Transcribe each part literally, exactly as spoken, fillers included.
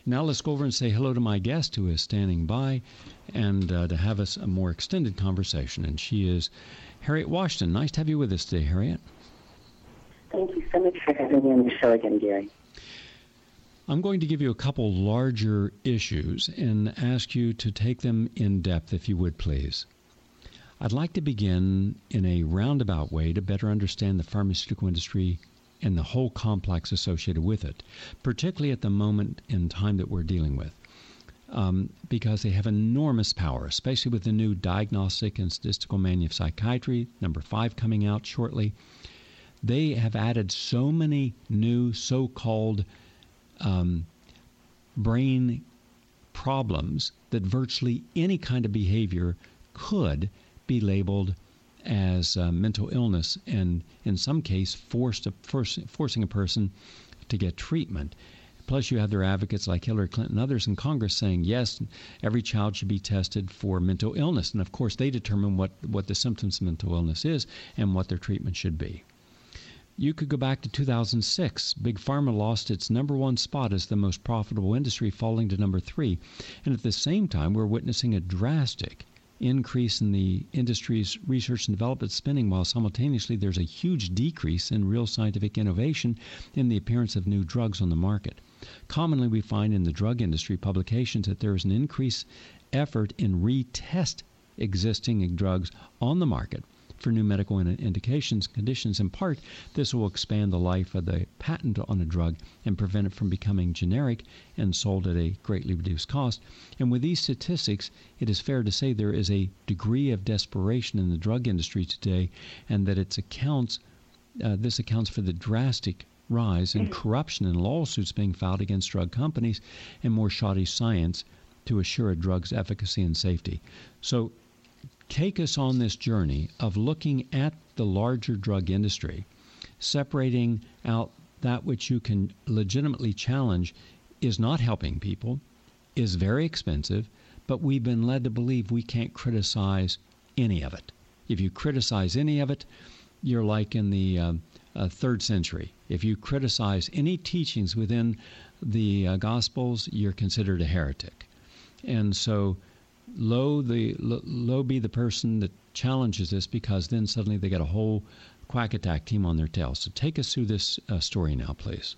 Now let's go over and say hello to my guest who is standing by and uh, to have us a more extended conversation. And she is Harriet Washington. Nice to have you with us today, Harriet. Thank you so much for having me on the show again, Gary. I'm going to give you a couple larger issues and ask you to take them in depth, if you would, please. I'd like to begin in a roundabout way to better understand the pharmaceutical industry and the whole complex associated with it, particularly at the moment in time that we're dealing with, um, because they have enormous power, especially with the new Diagnostic and Statistical Manual of Psychiatry, number five, coming out shortly. They have added so many new so-called um, brain problems that virtually any kind of behavior could be labeled as uh, mental illness, and in some case forced a, force, forcing a person to get treatment. Plus you have their advocates like Hillary Clinton and others in Congress saying, yes, every child should be tested for mental illness. And of course they determine what, what the symptoms of mental illness is and what their treatment should be. You could go back to two thousand six. Big Pharma lost its number one spot as the most profitable industry, falling to number three. And at the same time, we're witnessing a drastic increase in the industry's research and development spending, while simultaneously there's a huge decrease in real scientific innovation in the appearance of new drugs on the market. Commonly, we find in the drug industry publications that there is an increased effort in retest existing drugs on the market for new medical indications, conditions. In part, this will expand the life of the patent on a drug and prevent it from becoming generic and sold at a greatly reduced cost. And with these statistics, it is fair to say there is a degree of desperation in the drug industry today, and that it accounts, uh, this accounts for the drastic rise in corruption and lawsuits being filed against drug companies and more shoddy science to assure a drug's efficacy and safety. So take us on this journey of looking at the larger drug industry, separating out that which you can legitimately challenge is not helping people, is very expensive, but we've been led to believe we can't criticize any of it. If you criticize any of it, you're like in the uh, uh, third century. If you criticize any teachings within the uh, Gospels, you're considered a heretic. And so Low the low be the person that challenges this, because then suddenly they got a whole quack attack team on their tail. So take us through this uh, story now, please.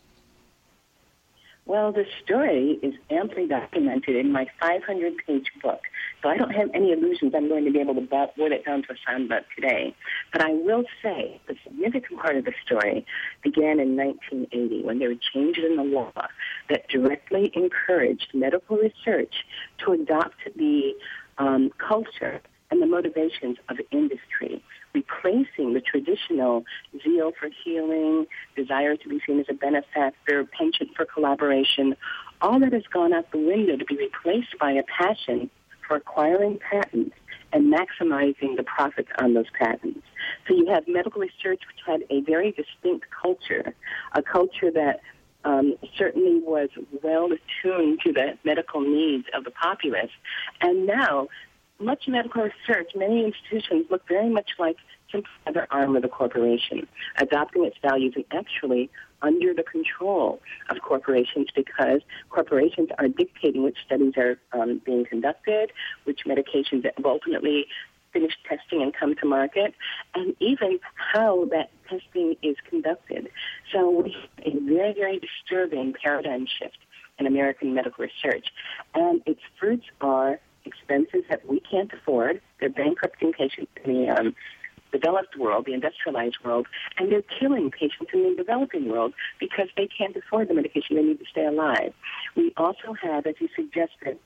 Well, the story is amply documented in my five hundred page book, so I don't have any illusions I'm going to be able to boil it down to a soundbite today. But I will say the significant part of the story began in nineteen eighty, when there were changes in the law that directly encouraged medical research to adopt the um, culture and the motivations of industry, replacing the traditional zeal for healing, desire to be seen as a benefactor, penchant for collaboration. All that has gone out the window to be replaced by a passion for acquiring patents and maximizing the profits on those patents. So you have medical research, which had a very distinct culture, a culture that um, certainly was well attuned to the medical needs of the populace. And now, much medical research, many institutions look very much like simply another arm of the corporation, adopting its values and actually under the control of corporations, because corporations are dictating which studies are um, being conducted, which medications that will ultimately finish testing and come to market, and even how that testing is conducted. So we have a very, very disturbing paradigm shift in American medical research, and its fruits are expenses that we can't afford. They're bankrupting patients in the um, developed world, the industrialized world, and they're killing patients in the developing world because they can't afford the medication they need to stay alive. We also have, as you suggested,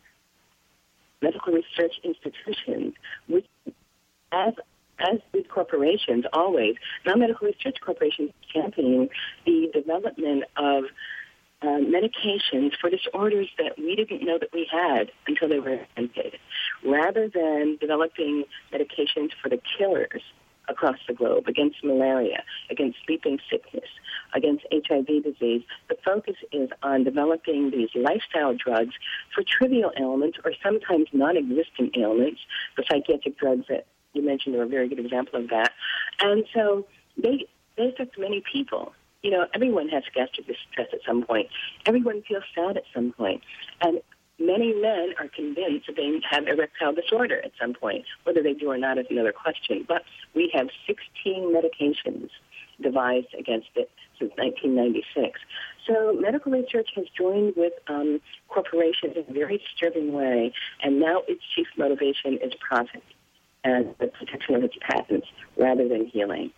medical research institutions, which, as as with corporations, always, non-medical research corporations championing the development of Uh, medications for disorders that we didn't know that we had until they were invented, rather than developing medications for the killers across the globe, against malaria, against sleeping sickness, against H I V disease. The focus is on developing these lifestyle drugs for trivial ailments or sometimes non-existent ailments. The psychiatric drugs that you mentioned are a very good example of that. And so they, they affect many people. you know, everyone has gastric distress at some point. Everyone feels sad at some point. And many men are convinced that they have erectile disorder at some point. Whether they do or not is another question. But we have sixteen medications devised against it since nineteen ninety-six. So medical research has joined with um, corporations in a very disturbing way, and now its chief motivation is profit and the protection of its patents rather than healing.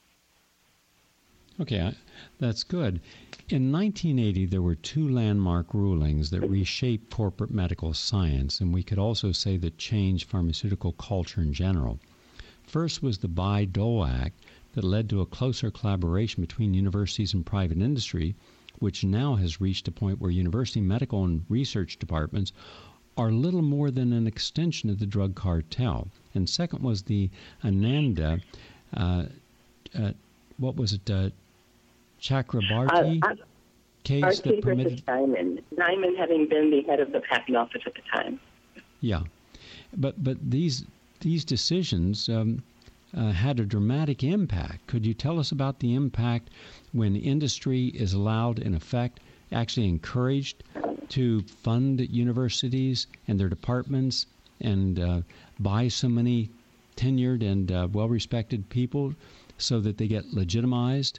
Okay, that's good. In nineteen eighty, there were two landmark rulings that reshaped corporate medical science, and we could also say that changed pharmaceutical culture in general. First was the Bayh-Dole Act that led to a closer collaboration between universities and private industry, which now has reached a point where university medical and research departments are little more than an extension of the drug cartel. And second was the Ananda, uh, uh, what was it, uh, Chakrabarti uh, uh, case Archie that permitted... Diamond. Diamond having been the head of the patent office at the time. Yeah. But, but these, these decisions... Um, Uh, had a dramatic impact. Could you tell us about the impact when industry is allowed, in effect, actually encouraged to fund universities and their departments and uh, buy so many tenured and uh, well-respected people so that they get legitimized?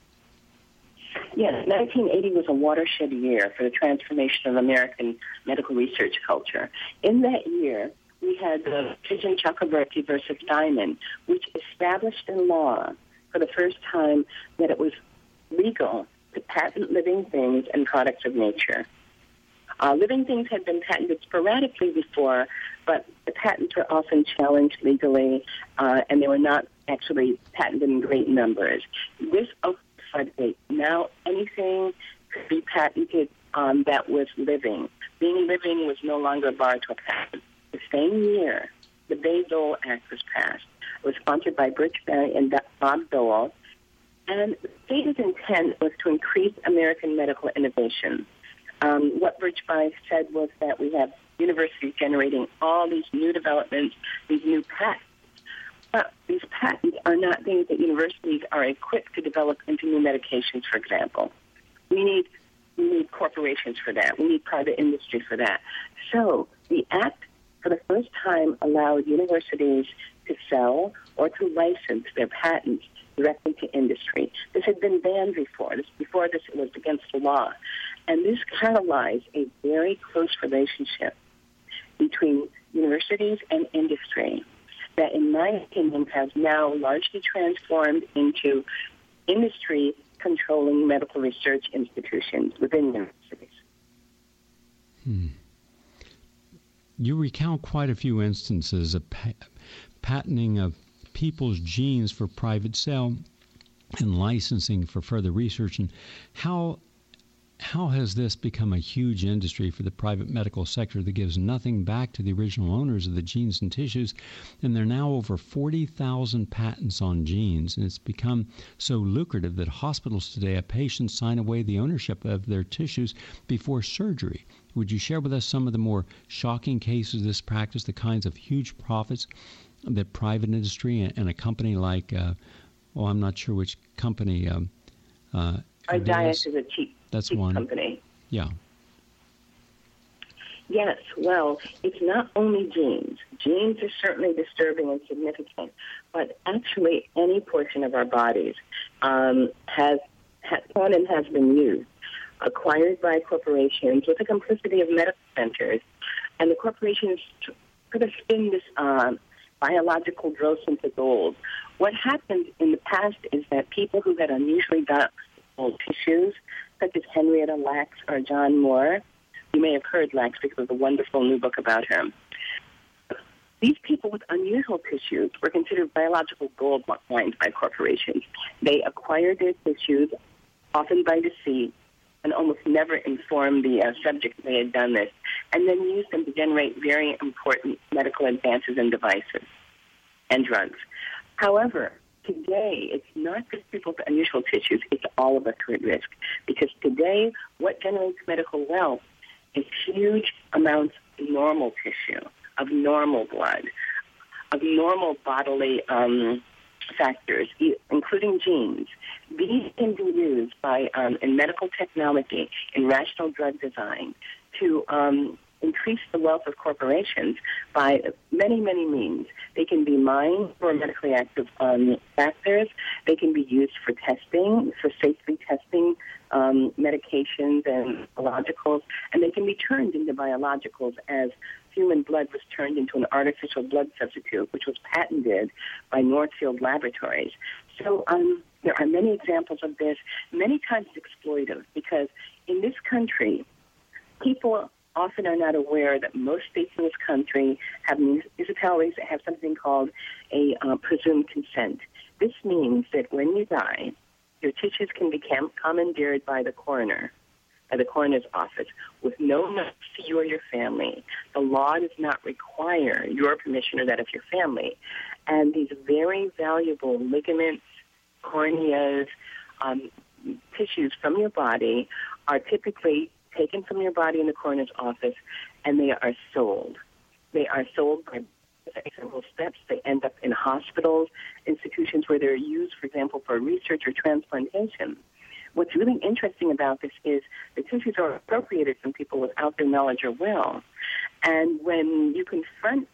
Yes, nineteen eighty was a watershed year for the transformation of American medical research culture. In that year, we had the decision Chakrabarti versus Diamond, which established in law for the first time that it was legal to patent living things and products of nature. Uh, living things had been patented sporadically before, but the patents were often challenged legally, uh, and they were not actually patented in great numbers. This opened the floodgate. Now anything could be patented um, that was living. Being living was no longer barred to a patent. The same year, the Bayh-Dole Act was passed. It was sponsored by Birch Bayh and Bob Dole, and the stated intent was to increase American medical innovation. Um, what Birch Bayh said was that we have universities generating all these new developments, these new patents, but these patents are not things that universities are equipped to develop into new medications, for example. We need we need corporations for that. We need private industry for that. So the Act, for the first time, allowed universities to sell or to license their patents directly to industry. This had been banned before. This, before this, it was against the law. And this catalyzed a very close relationship between universities and industry that, in my opinion, has now largely transformed into industry controlling medical research institutions within universities. Hmm. You recount quite a few instances of pa- patenting of people's genes for private sale and licensing for further research. And how how has this become a huge industry for the private medical sector that gives nothing back to the original owners of the genes and tissues? And there are now over forty thousand patents on genes, and it's become so lucrative that hospitals today have patients sign away the ownership of their tissues before surgery. Would you share with us some of the more shocking cases of this practice, the kinds of huge profits that private industry and, and a company like, uh, well, I'm not sure which company. Um, uh, Our diet is a cheap, That's cheap one. company. Yeah. Yes, well, it's not only genes. Genes are certainly disturbing and significant, but actually any portion of our bodies um, has, has can and has been used, acquired by corporations with the complicity of medical centers, and the corporations sort of spin this um, biological growth into gold. What happened in the past is that people who had unusually got old tissues, such as Henrietta Lacks or John Moore, you may have heard Lacks because of the wonderful new book about her. These people with unusual tissues were considered biological gold mines by corporations. They acquired their tissues, often by deceit, and almost never informed the uh, subject they had done this, and then used them to generate very important medical advances and devices and drugs. However, today, it's not just people with unusual tissues, it's all of us who are at risk. Because today, what generates medical wealth is huge amounts of normal tissue, of normal blood, of normal bodily um, factors, e- including genes. These can be used by um, in medical technology, in rational drug design, to um, increase the wealth of corporations by many, many means. They can be mined for medically active um, factors. They can be used for testing, for safely testing um, medications and biologicals, and they can be turned into biologicals as human blood was turned into an artificial blood substitute, which was patented by Northfield Laboratories. So um, there are many examples of this, many times exploitive, because in this country, people often are not aware that most states in this country have municipalities that have something called a uh, presumed consent. This means that when you die, your tissues can be cam- commandeered by the coroner, by the coroner's office, with no notice to you or your family. The law does not require your permission or that of your family. And these very valuable ligaments, corneas, um, tissues from your body are typically taken from your body in the coroner's office, and they are sold. They are sold by several steps. They end up in hospitals, institutions where they're used, for example, for research or transplantation. What's really interesting about this is the tissues are appropriated from people without their knowledge or will. And when you confront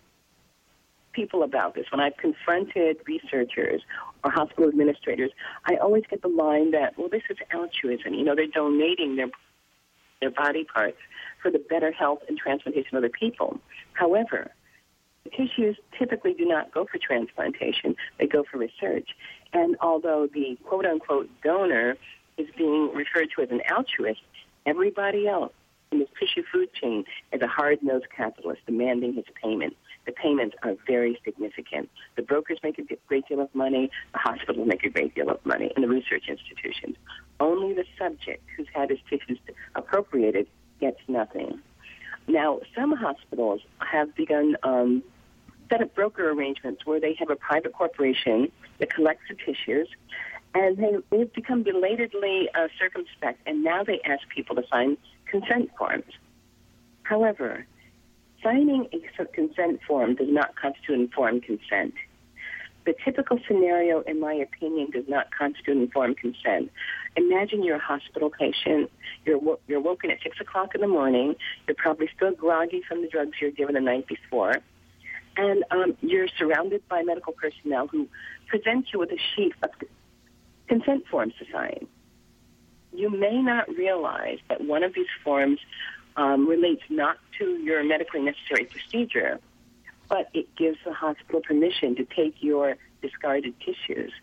people about this, when I've confronted researchers or hospital administrators, I always get the line that, well, this is altruism. You know, they're donating their their body parts for the better health and transplantation of other people. However, the tissues typically do not go for transplantation. They go for research. And although the quote-unquote donor is being referred to as an altruist, everybody else in this tissue food chain is a hard-nosed capitalist demanding his payment. The payments are very significant. The brokers make a great deal of money. The hospitals make a great deal of money, and the research institutions. Only the subject who's had his tissues appropriated gets nothing. Now, some hospitals have begun um, set up broker arrangements where they have a private corporation that collects the tissues, and they, they've become belatedly uh, circumspect, and now they ask people to sign consent forms. However, signing a consent form does not constitute informed consent. The typical scenario, in my opinion, does not constitute informed consent. Imagine you're a hospital patient. You're wo- you're woken at six o'clock in the morning. You're probably still groggy from the drugs you were given the night before. And um, you're surrounded by medical personnel who present you with a sheet of consent forms to sign. You may not realize that one of these forms um, relates not to your medically necessary procedure, but it gives the hospital permission to take your discarded tissues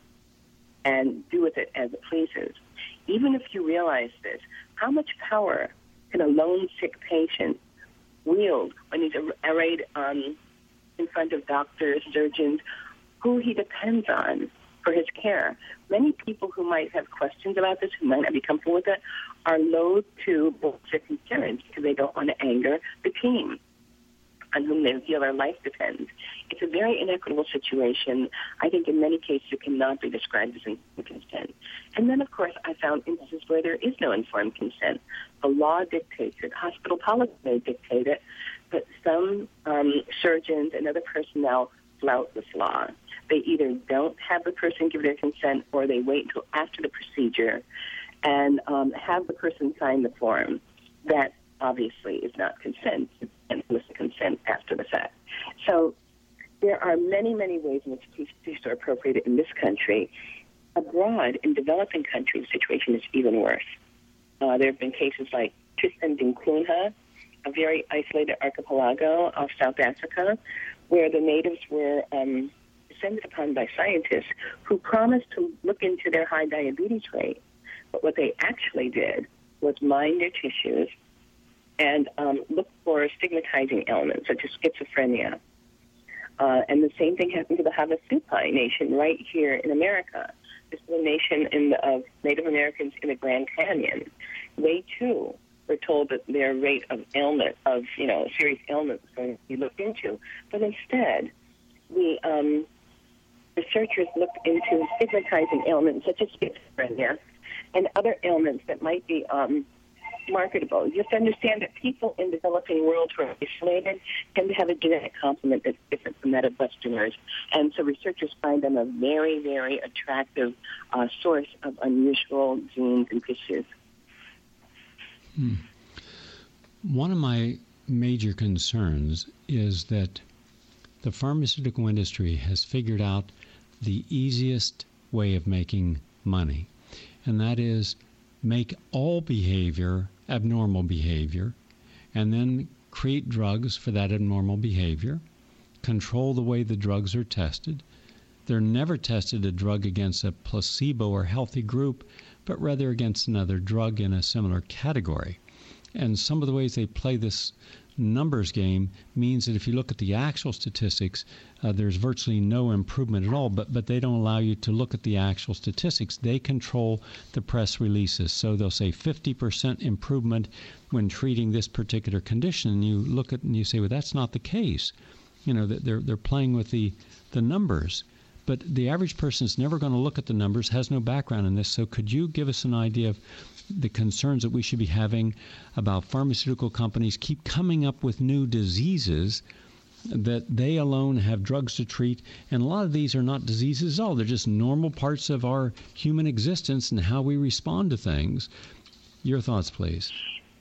and do with it as it pleases. Even if you realize this, how much power can a lone sick patient wield when he's arrayed um, in front of doctors, surgeons, who he depends on for his care? Many people who might have questions about this, who might not be comfortable with it, are loath to voice their concerns because they don't want to anger the team on whom they feel their life depends. It's a very inequitable situation. I think in many cases it cannot be described as informed consent. And then, of course, I found instances where there is no informed consent. The law dictates it. Hospital policy may dictate it, but some um, surgeons and other personnel flout this law. They either don't have the person give their consent, or they wait until after the procedure and um, have the person sign the form. That obviously is not consent, and solicit consent after the fact. So there are many, many ways in which tissues are appropriated in this country. Abroad, in developing countries, the situation is even worse. Uh, there have been cases like Tristan da Cunha, a very isolated archipelago off South Africa, where the natives were um, descended upon by scientists who promised to look into their high diabetes rate. But what they actually did was mine their tissues and um, look for stigmatizing elements such as schizophrenia. Uh, and the same thing happened to the Havasupai Nation right here in America. This is a nation in the, of Native Americans in the Grand Canyon. They, too, were told that their rate of ailment, of, you know, serious ailment was going to be looked into. But instead, the um, researchers looked into stigmatizing ailments such as schizophrenia and other ailments that might be um, marketable. You have to understand that people in developing worlds who are isolated tend to have a genetic complement that's different from that of Westerners. And so researchers find them a very, very attractive uh, source of unusual genes and tissues. Hmm. One of my major concerns is that the pharmaceutical industry has figured out the easiest way of making money, and that is make all behavior abnormal behavior, and then create drugs for that abnormal behavior, control the way the drugs are tested. They're never tested a drug against a placebo or healthy group, but rather against another drug in a similar category. And some of the ways they play this numbers game means that if you look at the actual statistics, uh, there's virtually no improvement at all, but but they don't allow you to look at the actual statistics. They control the press releases. So they'll say fifty percent improvement when treating this particular condition, and you look at and you say, well, that's not the case. You know, they're they're playing with the the numbers. But the average person is never going to look at the numbers, has no background in this. So could you give us an idea of the concerns that we should be having about pharmaceutical companies keep coming up with new diseases that they alone have drugs to treat, and a lot of these are not diseases at all. They're just normal parts of our human existence and how we respond to things. Your thoughts, please.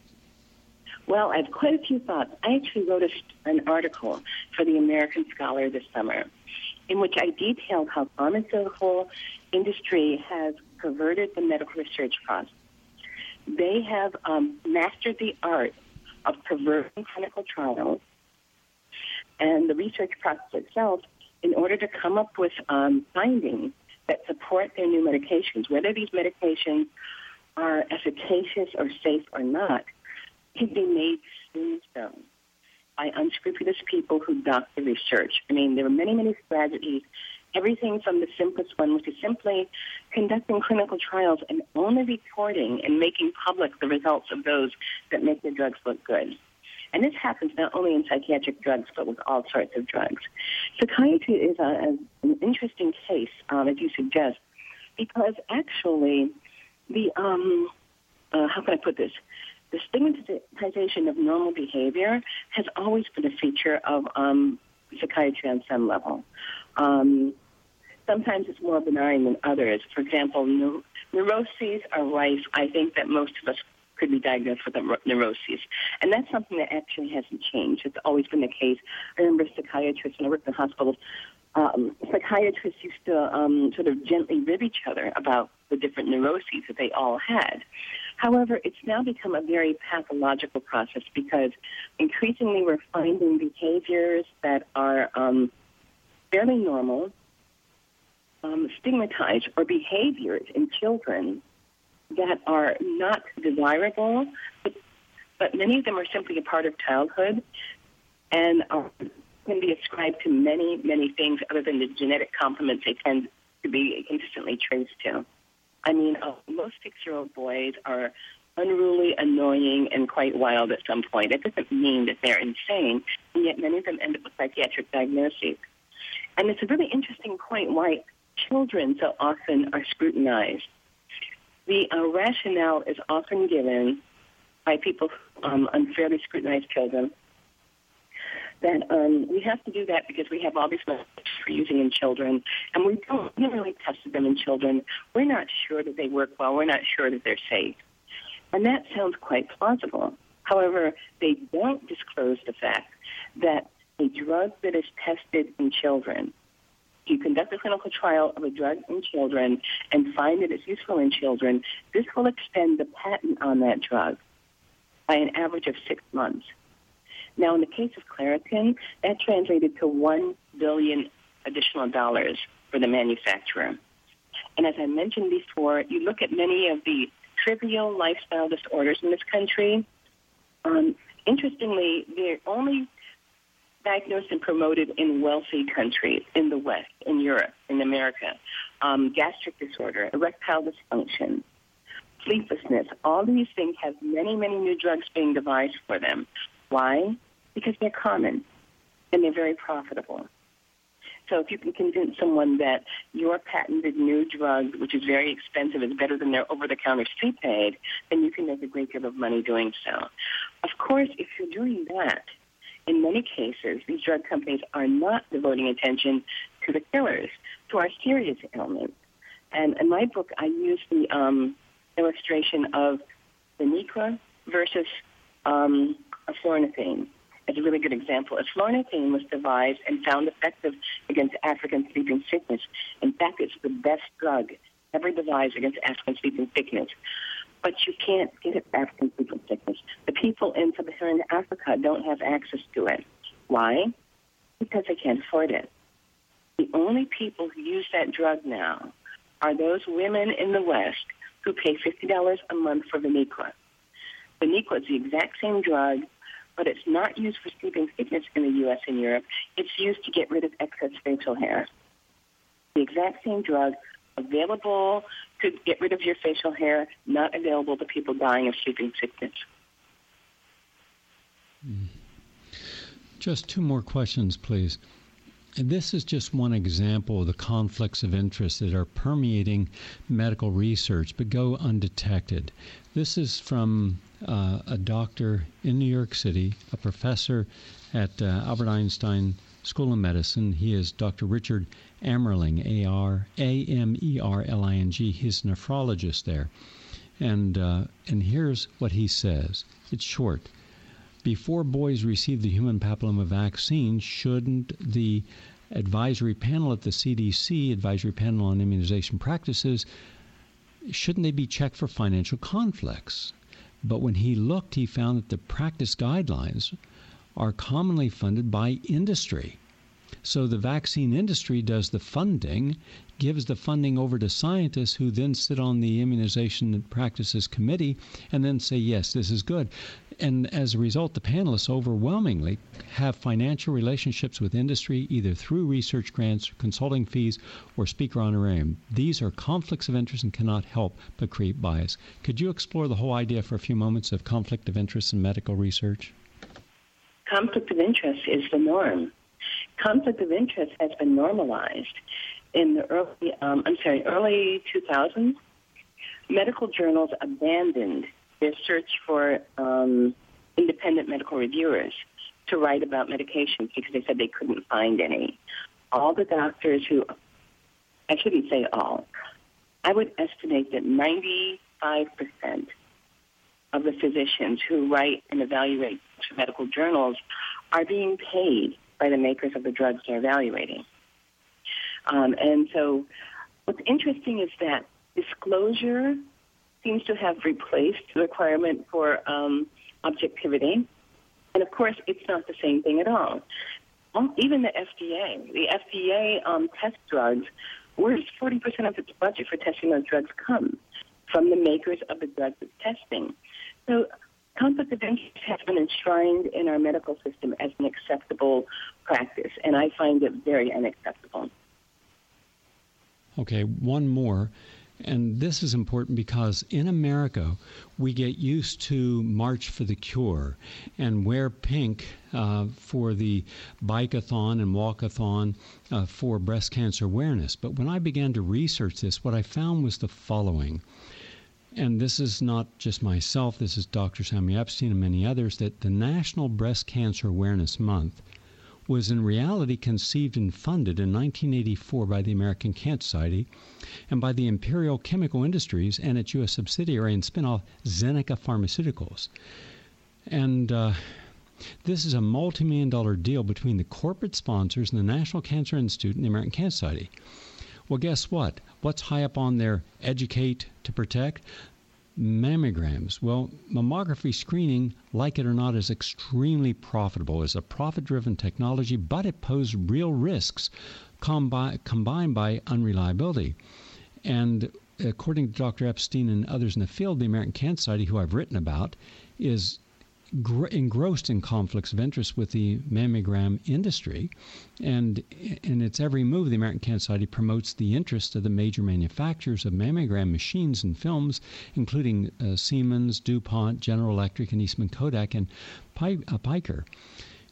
Well, I have quite a few thoughts. I actually wrote a, an article for the American Scholar this summer in which I detailed how pharmaceutical industry has perverted the medical research process. They have um, mastered the art of perverting clinical trials and the research process itself in order to come up with um, findings that support their new medications. Whether these medications are efficacious or safe or not can be made soon so by unscrupulous people who dock the research. I mean, there are many, many strategies, everything from the simplest one, which is simply conducting clinical trials and only reporting and making public the results of those that make the drugs look good. And this happens not only in psychiatric drugs, but with all sorts of drugs. Psychiatry is a, a, an interesting case, um, as you suggest, because actually the, um, uh, how can I put this? The stigmatization of normal behavior has always been a feature of um, psychiatry on some level. Um, sometimes it's more benign than others. For example, neur- neuroses are rife. I think that most of us could be diagnosed with neuroses. And that's something that actually hasn't changed. It's always been the case. I remember psychiatrists, when I worked in hospitals, um, psychiatrists used to um, sort of gently rib each other about the different neuroses that they all had. However, it's now become a very pathological process because increasingly we're finding behaviors that are um, fairly normal, um, stigmatized, or behaviors in children that are not desirable, but, but many of them are simply a part of childhood and are, can be ascribed to many, many things other than the genetic complements they tend to be consistently traced to. I mean, uh, most six-year-old boys are unruly, annoying, and quite wild at some point. That doesn't mean that they're insane, and yet many of them end up with psychiatric diagnoses. And it's a really interesting point why children so often are scrutinized. The uh, rationale is often given by people who um, unfairly scrutinize children that um, we have to do that because we have all these methods for using in children, and we don't we haven't really tested them in children. We're not sure that they work well. We're not sure that they're safe. And that sounds quite plausible. However, they don't disclose the fact that a drug that is tested in children, you conduct a clinical trial of a drug in children and find that it's useful in children, this will extend the patent on that drug by an average of six months. Now, in the case of Claritin, that translated to one billion dollars additional dollars for the manufacturer. And as I mentioned before, you look at many of the trivial lifestyle disorders in this country. Um, interestingly, they're only diagnosed and promoted in wealthy countries, in the West, in Europe, in America. Um, gastric disorder, erectile dysfunction, sleeplessness, all these things have many, many new drugs being devised for them. Why? Because they're common and they're very profitable. So if you can convince someone that your patented new drug, which is very expensive, is better than their over-the-counter street aid, then you can make a great deal of money doing so. Of course, if you're doing that, in many cases, these drug companies are not devoting attention to the killers, to our serious ailments. And in my book, I use the um, illustration of Viniqua versus um, eflornithine as a really good example. Eflornithine was devised and found effective against African sleeping sickness. In fact, it's the best drug ever devised against African sleeping sickness. But you can't get it for African sleeping sickness. The people in sub-Saharan Africa don't have access to it. Why? Because they can't afford it. The only people who use that drug now are those women in the West who pay fifty dollars a month for Viniqua. Viniqua is the exact same drug, but it's not used for sleeping sickness in the U S and Europe. It's used to get rid of excess facial hair. The exact same drug, available to get rid of your facial hair, not available to people dying of sleeping sickness. Just two more questions, please. And this is just one example of the conflicts of interest that are permeating medical research but go undetected. This is from uh, a doctor in New York City, a professor at uh, Albert Einstein School of Medicine. He is Doctor Richard Amerling, A R A M E R L I N G. He's a nephrologist there. And, uh, and here's what he says. It's short. Before boys receive the human papilloma vaccine, shouldn't the advisory panel at the C D C, Advisory Panel on Immunization Practices, shouldn't they be checked for financial conflicts? But when he looked, he found that the practice guidelines are commonly funded by industry. So the vaccine industry does the funding, gives the funding over to scientists who then sit on the Immunization Practices Committee and then say, yes, this is good. And as a result, the panelists overwhelmingly have financial relationships with industry, either through research grants, consulting fees, or speaker honorarium. These are conflicts of interest and cannot help but create bias. Could you explore the whole idea for a few moments of conflict of interest in medical research? Conflict of interest is the norm. Conflict of interest has been normalized. In the early, um, I'm sorry, early two thousands, medical journals abandoned their search for um, independent medical reviewers to write about medications because they said they couldn't find any. All the doctors who, I shouldn't say all, I would estimate that ninety-five percent of the physicians who write and evaluate medical journals are being paid by the makers of the drugs they're evaluating. Um, and so what's interesting is that disclosure seems to have replaced the requirement for um, objectivity. And, of course, it's not the same thing at all. Even the F D A, the F D A um, tests drugs, whereas forty percent of its budget for testing those drugs comes from the makers of the drugs it's testing. So conflict of interest has been enshrined in our medical system as an acceptable practice, and I find it very unacceptable. Okay, one more. And this is important because in America, we get used to March for the Cure and wear pink uh, for the bike-a-thon and walk-a-thon uh, for breast cancer awareness. But when I began to research this, what I found was the following. And this is not just myself, this is Doctor Samuel Epstein and many others, that the National Breast Cancer Awareness Month was in reality conceived and funded in nineteen eighty-four by the American Cancer Society and by the Imperial Chemical Industries and its U S subsidiary and spinoff Zeneca Pharmaceuticals. And uh, this is a multi-million dollar deal between the corporate sponsors and the National Cancer Institute and the American Cancer Society. Well, guess what? What's high up on their educate to protect? Mammograms. Well, mammography screening, like it or not, is extremely profitable. It's a profit-driven technology, but it poses real risks combi- combined by unreliability. And according to Doctor Epstein and others in the field, the American Cancer Society, who I've written about, is gr- engrossed in conflicts of interest with the mammogram industry. And in its every move, the American Cancer Society promotes the interest of the major manufacturers of mammogram machines and films, including uh, Siemens, DuPont, General Electric, and Eastman Kodak, and Pi- uh, Piker.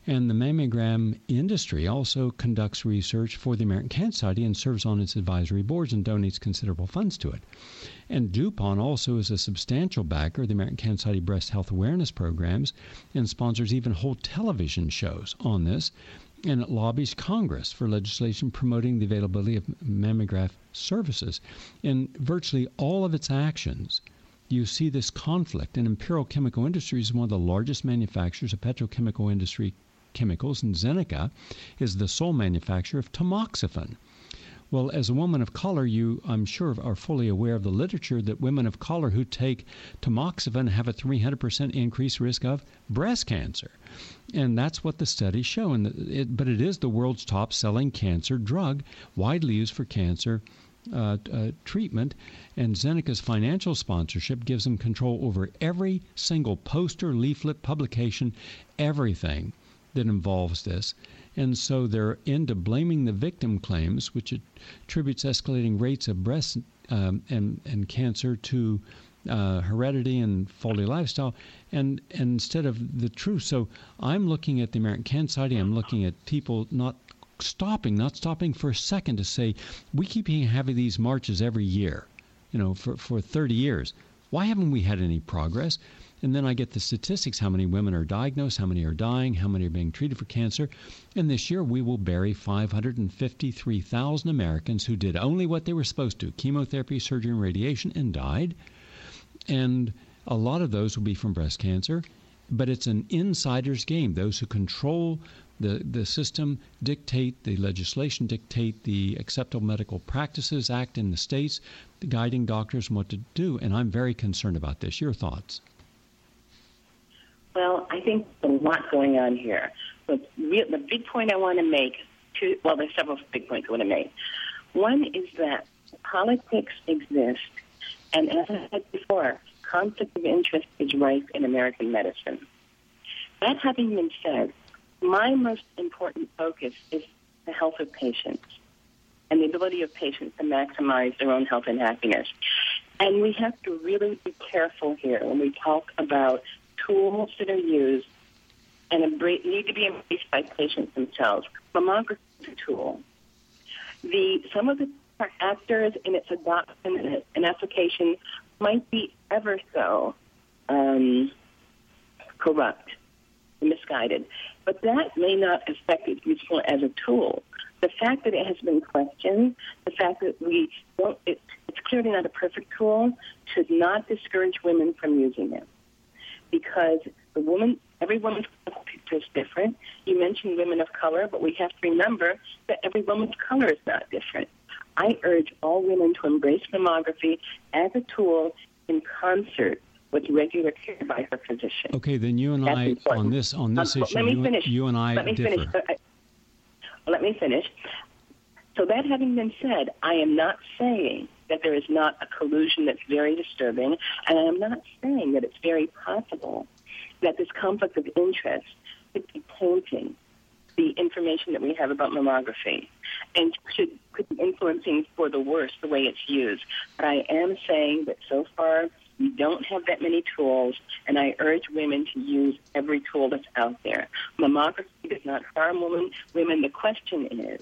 And the mammogram industry also conducts research for the American Cancer Society and serves on its advisory boards and donates considerable funds to it. And DuPont also is a substantial backer of the American Cancer Society breast health awareness programs and sponsors even whole television shows on this. And it lobbies Congress for legislation promoting the availability of mammograph services. In virtually all of its actions, you see this conflict. And Imperial Chemical Industries is one of the largest manufacturers of petrochemical industry chemicals, and Zeneca is the sole manufacturer of tamoxifen. Well, as a woman of color, you, I'm sure, are fully aware of the literature that women of color who take tamoxifen have a three hundred percent increased risk of breast cancer. And that's what the studies show. And it, but it is the world's top-selling cancer drug, widely used for cancer uh, uh, treatment. And Zeneca's financial sponsorship gives them control over every single poster, leaflet, publication, everything that involves this. And so they're into blaming the victim claims, which attributes escalating rates of breast um, and, and cancer to uh, heredity and faulty lifestyle, and, and instead of the truth. So I'm looking at the American Cancer Society, I'm looking at people not stopping, not stopping for a second to say, we keep having these marches every year, you know, for, for thirty years. Why haven't we had any progress? And then I get the statistics, how many women are diagnosed, how many are dying, how many are being treated for cancer. And this year we will bury five hundred fifty-three thousand Americans who did only what they were supposed to, chemotherapy, surgery, and radiation, and died. And a lot of those will be from breast cancer. But it's an insider's game. Those who control the, the system dictate the legislation, dictate the Acceptable Medical Practices Act in the states, guiding doctors on what to do. And I'm very concerned about this. Your thoughts? Well, I think there's a lot going on here. But re- the big point I want to make, two, well, there's several big points I want to make. One is that politics exist, and as I said before, conflict of interest is rife in American medicine. That having been said, my most important focus is the health of patients and the ability of patients to maximize their own health and happiness. And we have to really be careful here when we talk about tools that are used and embrace, need to be embraced by patients themselves. Mammography is a tool. The, some of the actors in its adoption and application might be ever so um, corrupt and misguided, but that may not affect its usefulness as a tool. The fact that it has been questioned, the fact that we don't, it, it's clearly not a perfect tool, should not discourage women from using it. Because the woman, every woman's picture is different. You mentioned women of color, but we have to remember that every woman's color is not different. I urge all women to embrace mammography as a tool in concert with regular care by her physician. Okay, then you and That's I important. on this on this um, issue. Let me you, finish. You and I let me differ. Finish. Uh, let me finish. So that having been said, I am not saying that there is not a collusion that's very disturbing, and I am not saying that it's very possible that this conflict of interest could be tainting the information that we have about mammography and should, could be influencing for the worse the way it's used. But I am saying that so far we don't have that many tools, and I urge women to use every tool that's out there. Mammography does not harm women. Women, the question is,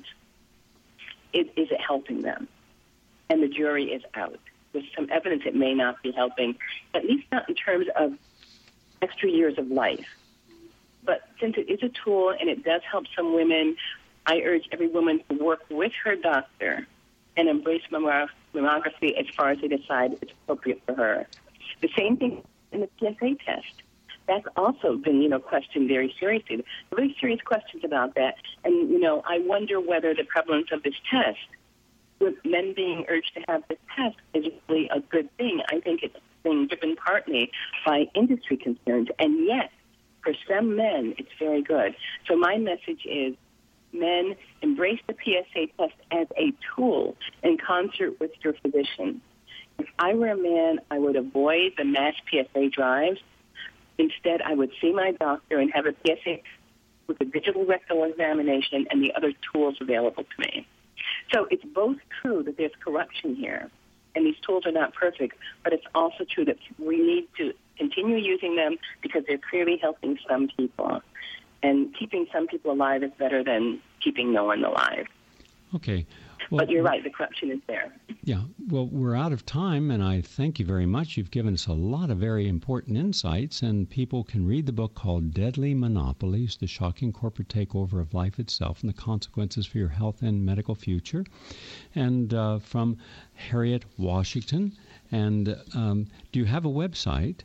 is, is it helping them? And the jury is out. With some evidence it may not be helping, at least not in terms of extra years of life. But since it is a tool and it does help some women, I urge every woman to work with her doctor and embrace mammography as far as they decide it's appropriate for her. The same thing in the P S A test. That's also been, you know, questioned very seriously. Very serious questions about that. And, you know, I wonder whether the prevalence of this test, with men being urged to have this test, is really a good thing. I think it's being driven partly by industry concerns, and yet, for some men, it's very good. So my message is, men, embrace the P S A test as a tool in concert with your physician. If I were a man, I would avoid the mass P S A drives. Instead, I would see my doctor and have a P S A with a digital rectal examination and the other tools available to me. So it's both true that there's corruption here, and these tools are not perfect, but it's also true that we need to continue using them because they're clearly helping some people. And keeping some people alive is better than keeping no one alive. Okay. Well, but you're right, the corruption is there. Yeah. Well, we're out of time, and I thank you very much. You've given us a lot of very important insights, and people can read the book called Deadly Monopolies, The Shocking Corporate Takeover of Life Itself and the Consequences for Your Health and Medical Future, and uh, from Harriet Washington. And um, do you have a website?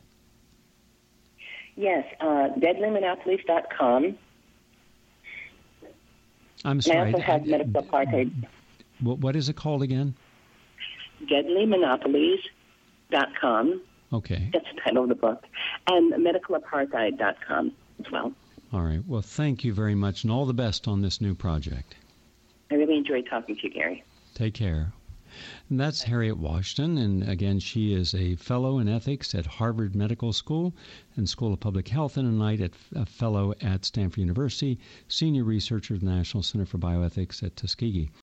Yes, uh, deadly monopolies dot com. I'm sorry. I also have I, medical apartheid. What, what is it called again? deadly monopolies dot com. Okay. That's the title of the book. And medical apartheid dot com as well. All right. Well, thank you very much, and all the best on this new project. I really enjoyed talking to you, Gary. Take care. And that's Harriet Washington, and again, she is a fellow in ethics at Harvard Medical School and School of Public Health, and a Knight at a fellow at Stanford University, senior researcher at the National Center for Bioethics at Tuskegee.